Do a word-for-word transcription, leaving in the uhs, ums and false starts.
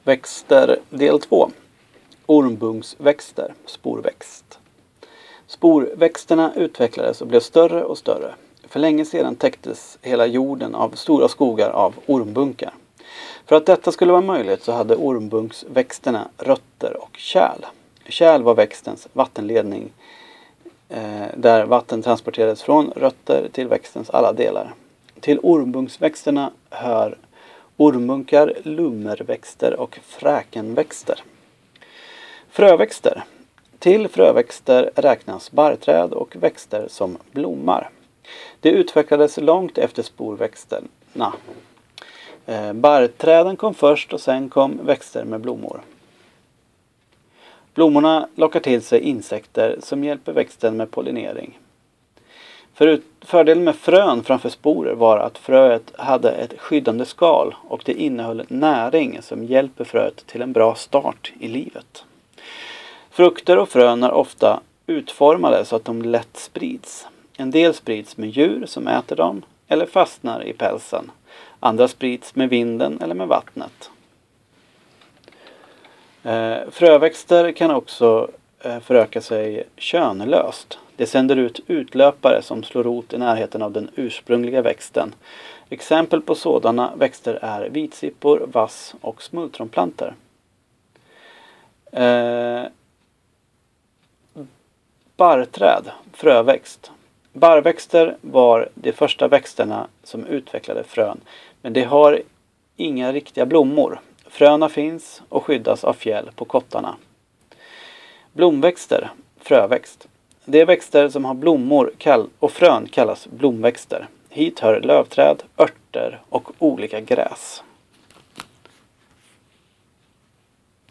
Växter del två. Ormbunksväxter, sporväxt. Sporväxterna utvecklades och blev större och större. För länge sedan täcktes hela jorden av stora skogar av ormbunkar. För att detta skulle vara möjligt så hade ormbunksväxterna rötter och kärl. Kärl var växtens vattenledning eh, där vatten transporterades från rötter till växtens alla delar. Till ormbunksväxterna hör ormbunkar, lummerväxter och fräkenväxter. Fröväxter. Till fröväxter räknas barrträd och växter som blommar. Det utvecklades långt efter sporväxterna. Eh, barrträden kom först och sen kom växter med blommor. Blommorna lockar till sig insekter som hjälper växten med pollinering. Förut, fördelen med frön framför sporer var att fröet hade ett skyddande skal och det innehöll näring som hjälper fröet till en bra start i livet. Frukter och frön är ofta utformade så att de lätt sprids. En del sprids med djur som äter dem eller fastnar i pälsen. Andra sprids med vinden eller med vattnet. Eh, fröväxter kan också eh, föröka sig könlöst. Det sänder ut utlöpare som slår rot i närheten av den ursprungliga växten. Exempel på sådana växter är vitsippor, vass och smultronplantor. Eh, barrträd, fröväxt. Barrväxter var de första växterna som utvecklade frön, men de har inga riktiga blommor. Fröna finns och skyddas av fjäll på kottarna. Blomväxter, fröväxt. De växter som har blommor och frön kallas blomväxter. Hit hör lövträd, örter och olika gräs.